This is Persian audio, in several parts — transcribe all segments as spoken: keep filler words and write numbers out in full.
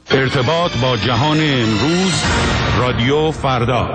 ارتباط با جهان امروز، رادیو فردا.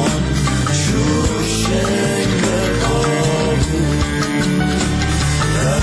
در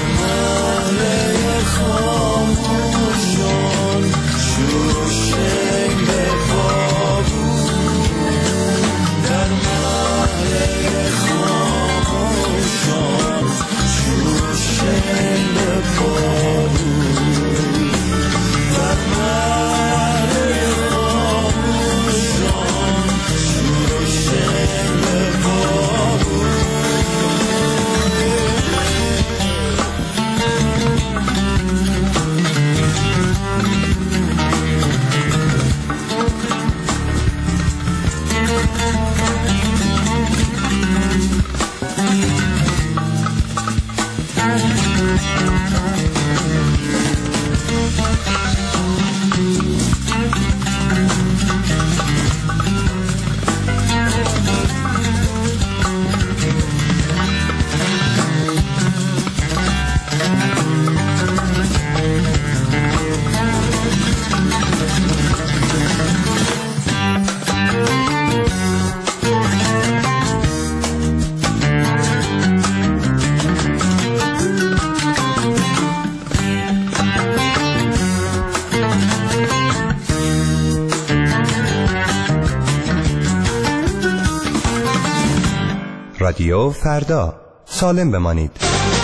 رادیو فردا. سالم بمانید.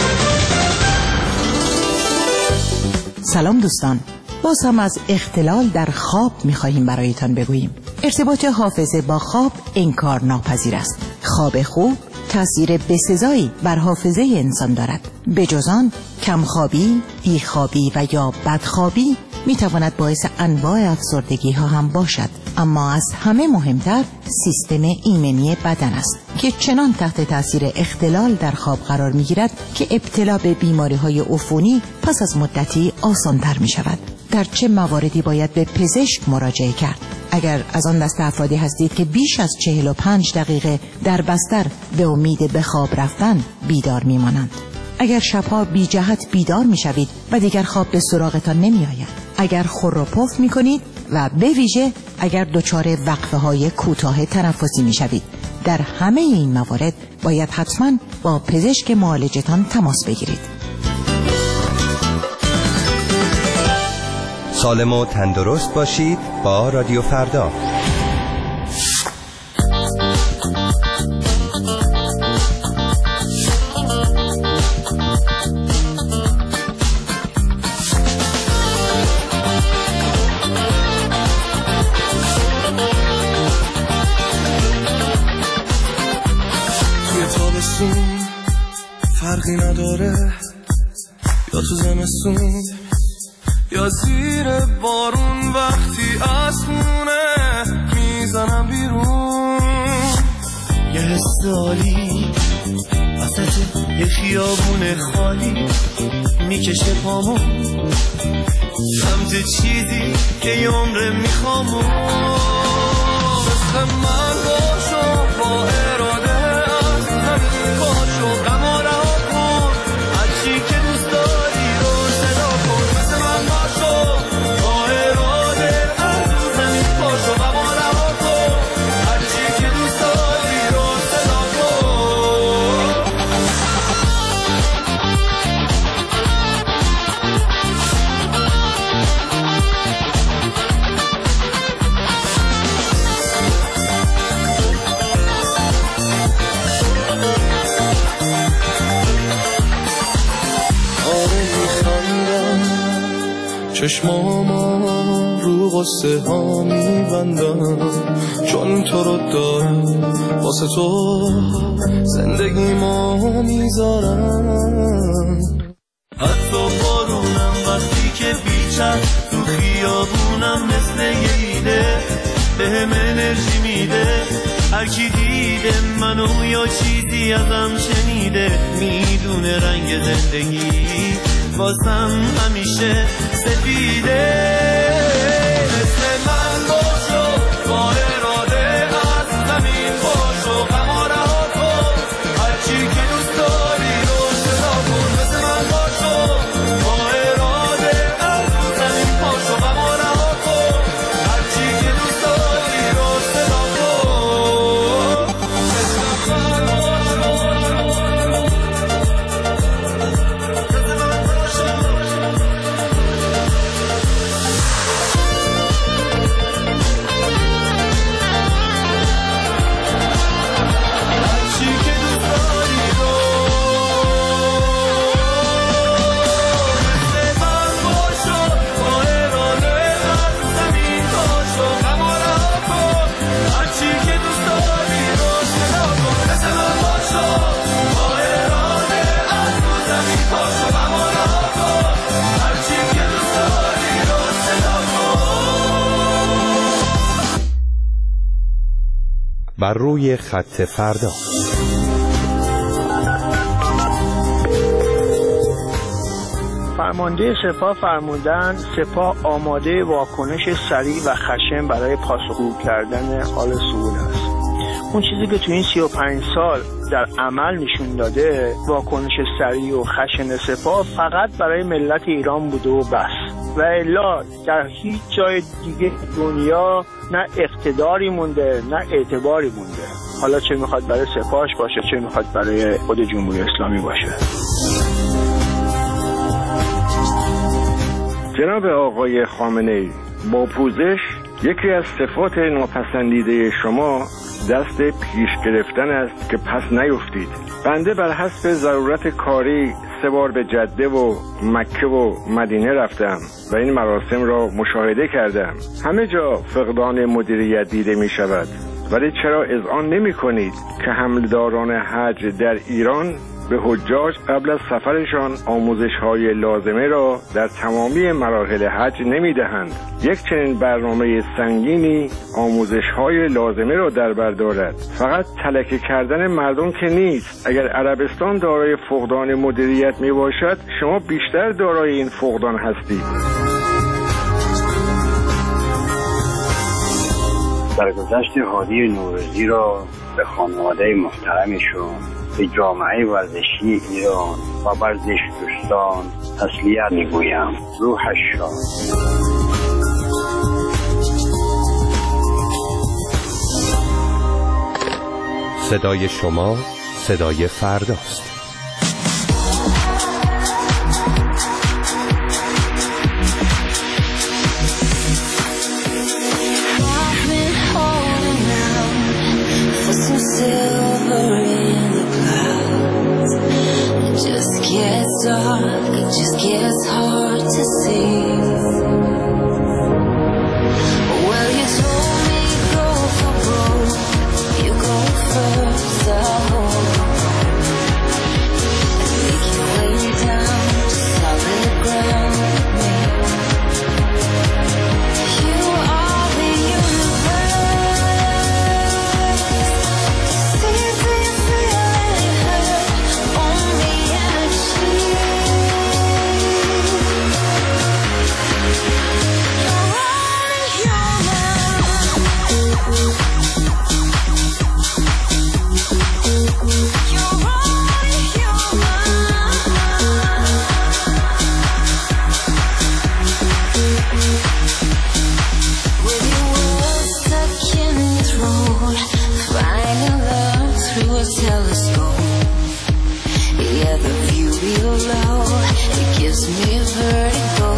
سلام دوستان، باز هم از اختلال در خواب می‌خواهیم برایتان بگوییم. ارتباط حافظه با خواب انکار ناپذیر است. خواب خوب تأثیر بسزایی بر حافظه انسان دارد. بجز آن، کمخوابی، بیخوابی و یا بدخوابی میتواند باعث انواع افسردگی ها هم باشد. اما از همه مهمتر سیستم ایمنی بدن است که چنان تحت تاثیر اختلال در خواب قرار میگیرد که ابتلا به بیماری های عفونی پس از مدتی آسانتر می شود. در چه مواردی باید به پزشک مراجعه کرد؟ اگر از آن دست افرادی هستید که بیش از چهل و پنج دقیقه در بستر به امید به خواب رفتن بیدار می مانند. اگر شبها بی جهت بیدار می شوید و دیگر خواب به سراغتان نمی آید. اگر خور و پف می کنید و به ویژه اگر دچار وقفه های کوتاه تنفسی می شوید. در همه این موارد باید حتما با پزشک معالجتان تماس بگیرید. سالم و تندرست باشید با رادیو فردا. فرقی نداره یا تو زمستون یا زیر بارون، وقتی از خونه میزنم بیرون یه حس عالی وسط یه خیابون خالی میکشه پامو سمت چیزی که یه عمره میخوامو. مثل من باشو با اراده از زمین باشو غم و رها کن، هرچی که دوست داری رو صدا کن. مثل من باشو با اراده از زمین باشو غم و رها کن، هرچی که دوست داری رو صدا کن. چشماما رو غصه ها میبندم، چون تو رو دارم واسه تو زندگی ما میذارم. حتی بارونم وقتی که بیچر تو خیابونم مثل یه ایده بهم انرژی میده. هر کی دیده منو یا چیزی ازم شنیده میدونه رنگ زندگی واسم همیشه سفیده. مثل من باشو با اراده از زمین باشو غم و رها کن، هرچی که دوست داری رو صدا کن. مثل من باشو با اراده از زمین باشو غم و رها کن، هرچی که دوست داری رو صدا کن. مثل من باشو بر روی خط فردا. فرمانده سپاه فرمودن سپاه آماده واکنش سریع و خشن برای پاسخگو کردن حال سئول است. اون چیزی که تو این سی و پنج سال در عمل نشون داده واکنش سریع و خشن سپاه فقط برای ملت ایران بوده و بس، و الا در هیچ جای دیگه دنیا نه اقتداری مونده نه اعتباری مونده. حالا چه میخواد برای سپاهش باشه چه میخواد برای خود جمهوری اسلامی باشه. جناب آقای خامنه‌ای، با پوزش یکی از صفات ناپسندیده شما دست پیش گرفتن است که پس نیفتید. بنده بر حسب ضرورت کاری سه بار به جده و مکه و مدینه رفتم و این مراسم را مشاهده کردم. همه جا فقدان مدیریت دیده می شود، ولی چرا اذعان نمی کنید که حملداران حج در ایران به حجاج قبل از سفرشان آموزش‌های لازمه را در تمامی مراحل حج نمی‌دهند؟ یک چنین برنامه سنگینی آموزش‌های لازمه را در بر دارد. فقط تلکه کردن مردم که نیست. اگر عربستان دارای فقدان مدیریت میباشد، شما بیشتر دارای این فقدان هستید. درگذشت هادی نوروزی را به خانواده محترمشون، به جامعه ورزشی ایران و ورزش دوستان تسلیت میگویم. روحش شاد. صدای شما صدای فرداست. It just gets hard to see. Well, you told me go for broke. You go first, I hope. And make your way down to solid ground with me. You are the universe. See if you feel it hurt. Only energy. Telescope, yeah, the view below, it gives me vertigo.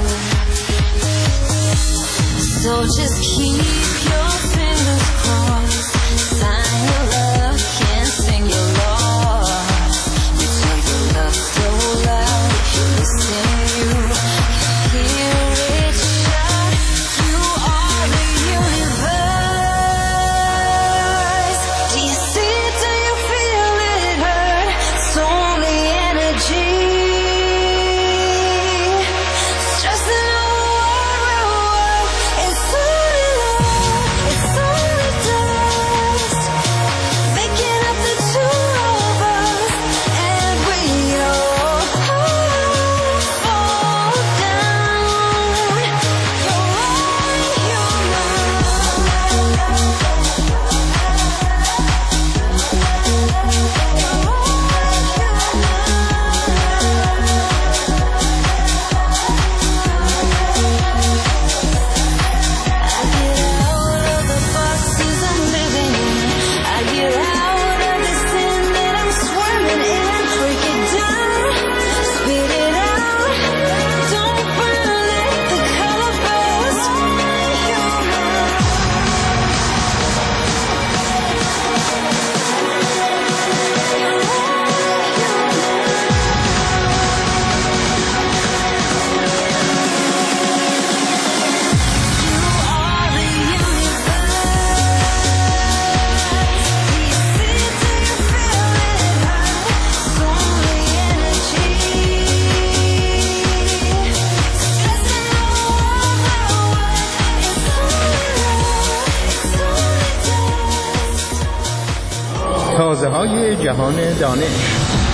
So just keep your fingers crossed. Sign your love, can't sing your loss. You tell your love so loud, if you listen, you can hear it shout. You are the universe. Do you see? تازه‌های جهان دانش.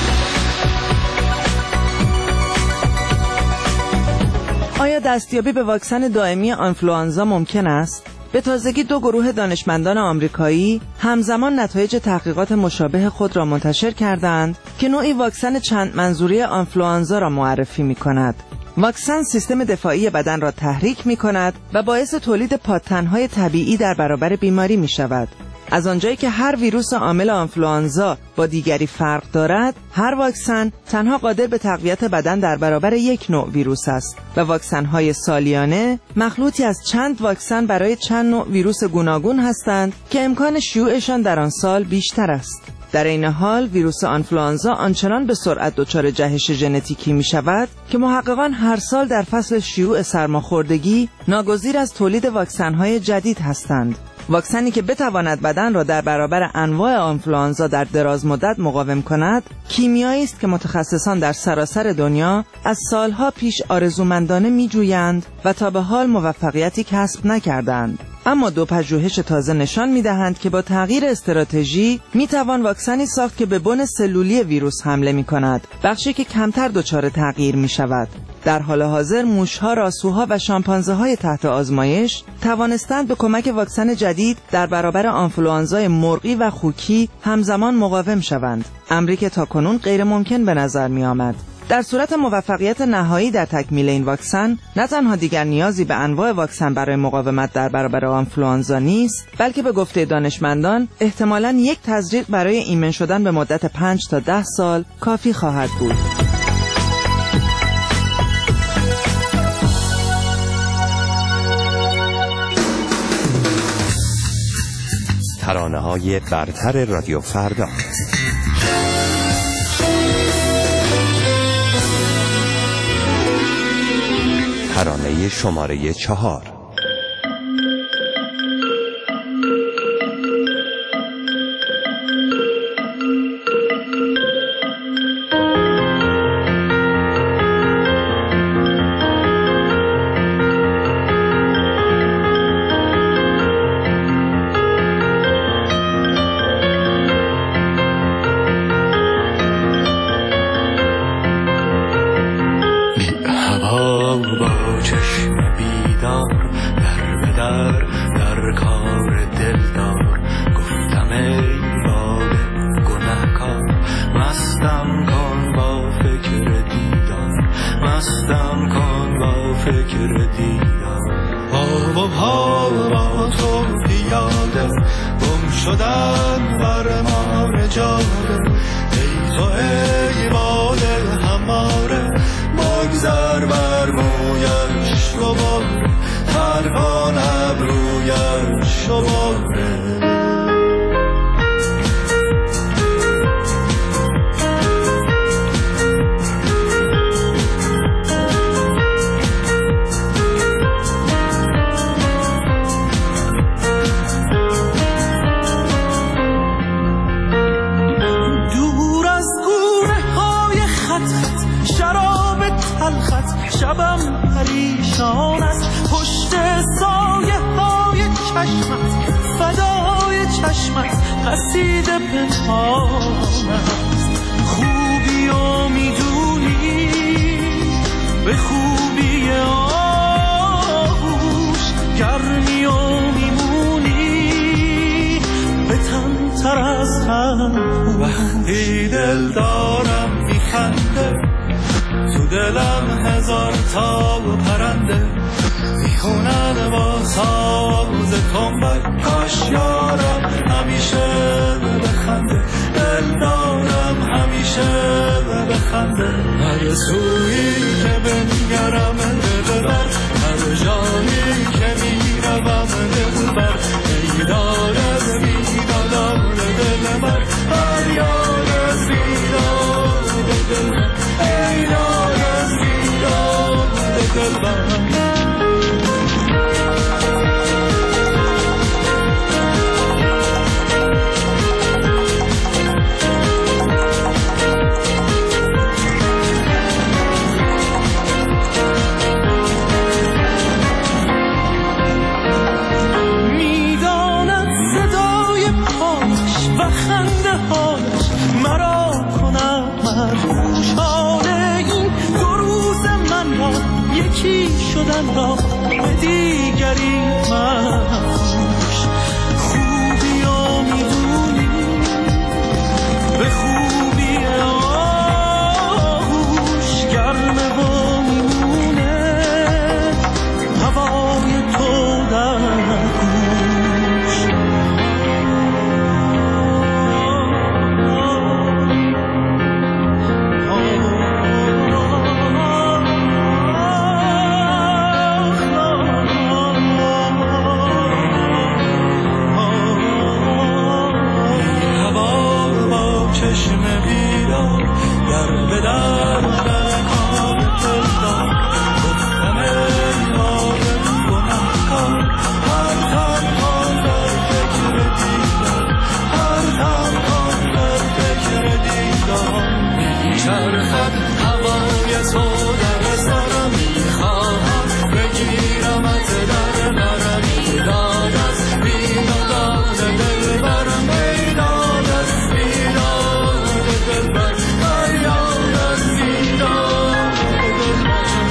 آیا دستیابی به واکسن دائمی آنفلوانزا ممکن است؟ به تازگی دو گروه دانشمندان آمریکایی همزمان نتایج تحقیقات مشابه خود را منتشر کردند که نوعی واکسن چند منظوری آنفلوانزا را معرفی می‌کند. واکسن سیستم دفاعی بدن را تحریک می‌کند و باعث تولید پادتن‌های طبیعی در برابر بیماری می‌شود. از آنجایی که هر ویروس عامل آنفلوانزا با دیگری فرق دارد، هر واکسن تنها قادر به تقویت بدن در برابر یک نوع ویروس است و واکسن‌های سالیانه مخلوطی از چند واکسن برای چند نوع ویروس گوناگون هستند که امکان شیوعشان در آن سال بیشتر است. در این حال ویروس آنفلوانزا آنچنان به سرعت دچار جهش ژنتیکی می شود که محققان هر سال در فصل شیوع سرماخوردگی ناگزیر از تولید واکسن‌های جدید هستند. واکسنی که بتواند بدن را در برابر انواع آنفلوانزا در دراز مدت مقاوم کند، کیمیایی است که متخصصان در سراسر دنیا از سالها پیش آرزومندانه می‌جویند و تا به حال موفقیتی کسب نکردند. اما دو پژوهش تازه نشان می‌دهند که با تغییر استراتژی می‌توان واکسنی ساخت که به بن سلولی ویروس حمله می‌کند، بخشی که کمتر دچار تغییر می‌شود. در حال حاضر موش‌ها، راسوها و شامپانزه‌های تحت آزمایش توانستند به کمک واکسن جدید در برابر آنفلوانزای مرغی و خوکی همزمان مقاوم شوند، امری که تاکنون غیر ممکن به نظر می‌آمد. در صورت موفقیت نهایی در تکمیل این واکسن، نه تنها دیگر نیازی به انواع واکسن برای مقاومت در برابر آنفلوانزا نیست، بلکه به گفته دانشمندان احتمالاً یک تزریق برای ایمن شدن به مدت پنج تا ده سال کافی خواهد بود. ترانه‌های برتر رادیو فردا. ترانه شماره چهار. وقتی دل دارم میخنده، تو دلم هزار تا پرنده میخونن با ساز تنبک. کاش یارم همیشه بخنده، دل دارم همیشه بخنده. هر سویی که بنگرم دل بر، هر جایی که میروم دل بر. ای دارد بیدادار دل بر، هر یارد بیداد دل بر. ای یارد بیداد دل بر. شدن را به دیگری مفروش. خوبی ها میدونی به خوبی آغوش، گرمه و میمونه هوای تو در گوش. در در کار دلدار گفتم ای آرد کنم کار هر تنها در فکر دیدار هر تنها در فکر دیدار میچرخد هوای تو در سرم میخواهم بگیرمت در برم بیداد از بیداد دل برم بیداد از بیداد دل برم بیداد از بیداد دل برم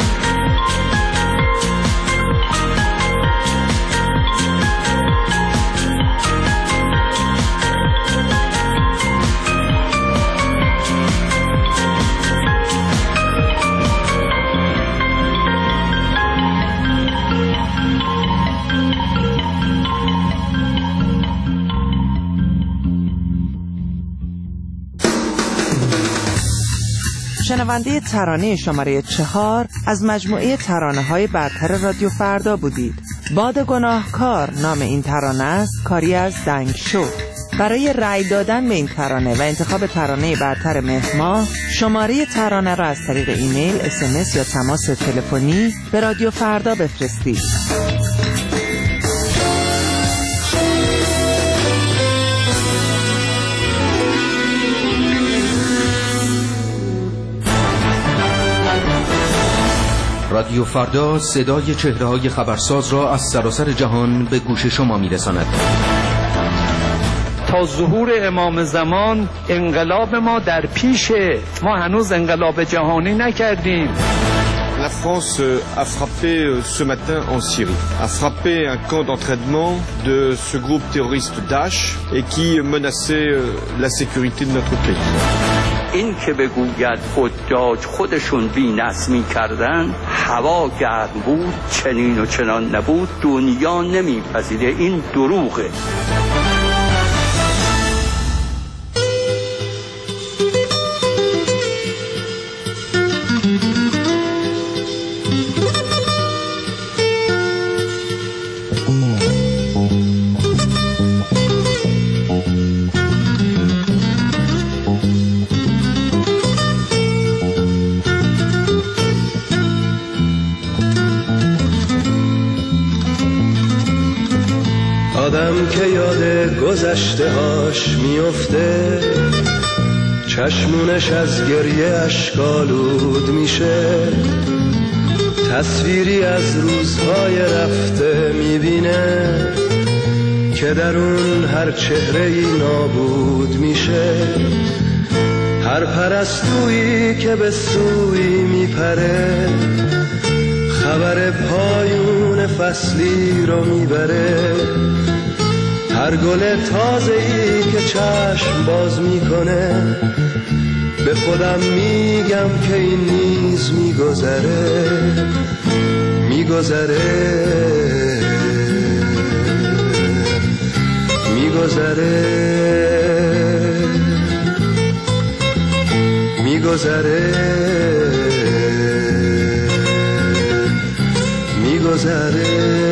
شنونده ترانه شماره چهار از مجموعه ترانه‌های برتر رادیو فردا بودید. باد گناهکار نام این ترانه است، کاری از دنگ شد. برای رأی دادن به این ترانه و انتخاب ترانه برتر مهر ماه، شماره ترانه را از طریق ایمیل، اس ام اس یا تماس تلفنی به رادیو فردا بفرستید. رادیو فردا صدای چهره‌های خبرساز را از سراسر جهان به گوش شما می‌رساند. تا ظهور امام زمان انقلاب ما در پیشه، ما هنوز انقلاب جهانی نکردیم. La France a frappé ce matin en Syrie, a frappé un camp d'entraînement de ce groupe terroriste Daesh et qui menaçait la sécurité de notre pays. این که بگوید حجاج خودشون بی‌نصب می‌کردن، هوا گرم بود، چنین و چنان نبود، دنیا نمی‌پذیره، این دروغه. آدم که یاد گذشته هاش میفته، چشمونش از گریه اشکالود میشه، تصویری از روزهای رفته میبینه که در اون هر چهره‌ای نابود میشه. هر پرستویی که به سوی میپره، خبر پایون فصلی رو میبره. هر گل تازه‌ای که چشم باز میکنه، به خودم میگم که این نیز میگذره میگذره میگذره میگذره میگذره.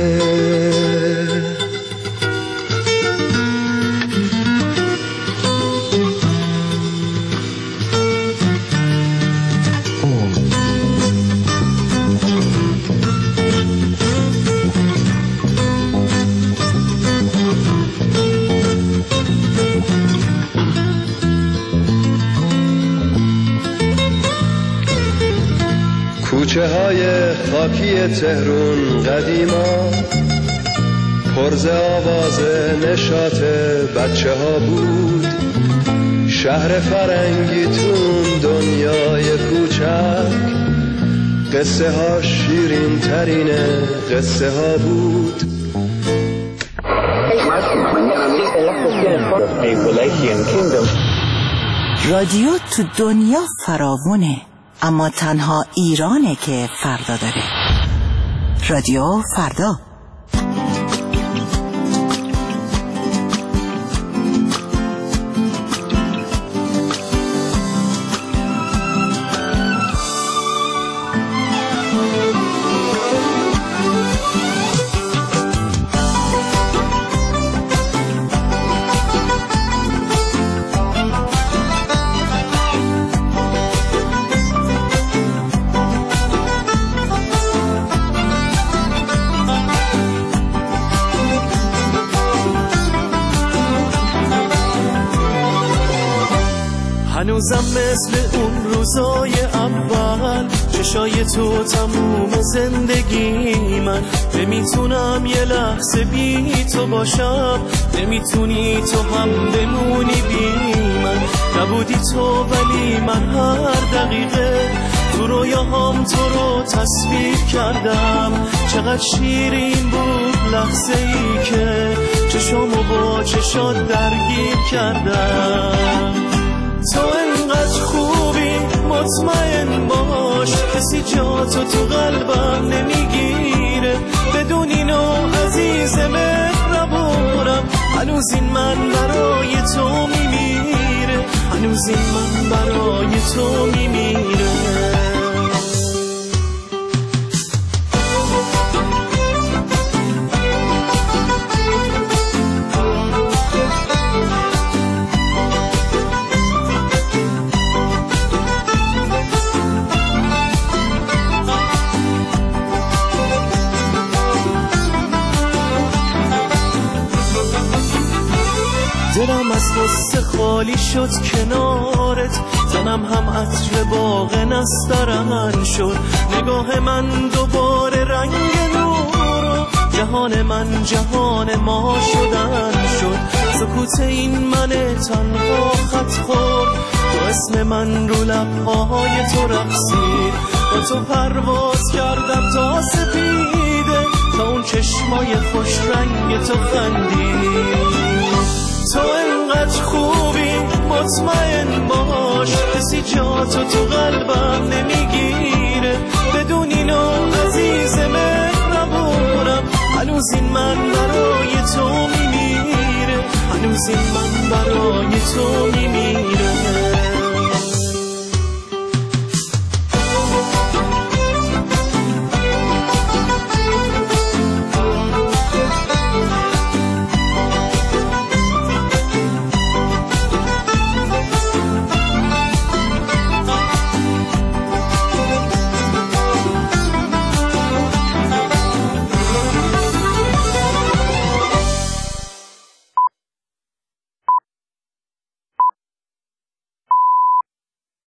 کوچه های خاکی تهرون قدیما پرز آواز نشاط بچه ها بود. شهر فرنگی تون دنیای کوچک، قصه ها شیرین ترین قصه ها بود. رادیو تو دنیا فراوونه، اما تنها ایرانه که فردا داره. رادیو فردا. هنوزم مثل اون روزای اول، چشای تو تموم زندگی من. نمیتونم یه لحظه بی تو باشم، نمیتونی تو هم بمونی بی من. نبودی تو ولی من هر دقیقه تو رویاهام تو رو تصویر کردم. چقدر شیرین بود لحظه ای که چشامو با چشات درگیر کردم. تو انقدر خوبی مطمئن باش، کسی جا تو تو قلبم نمیگیره. بدون اینو عزیز مهربونم، هنوز این من برای تو میمیره، هنوز این من برای تو میمیره. دلم از غصه خالی شد کنارت، تنم هم عطر باغ نسترن شد. نگاه من دوباره رنگ نور، جهان من جهان ما شدن شد. سکوت این من تنها خط خورد، تو اسم من رو لبهای تو رقصید. با تو پرواز کردم تا سپیده، تا اون چشمای خوش رنگ تو خندید. تو انقدر خوبی مطمئن باش، کسی جا تو تو قلبم نمیگیره. بدون اینو عزیز مهربونم، هنوز این من برای تو میمیره، هنوز این من برای تو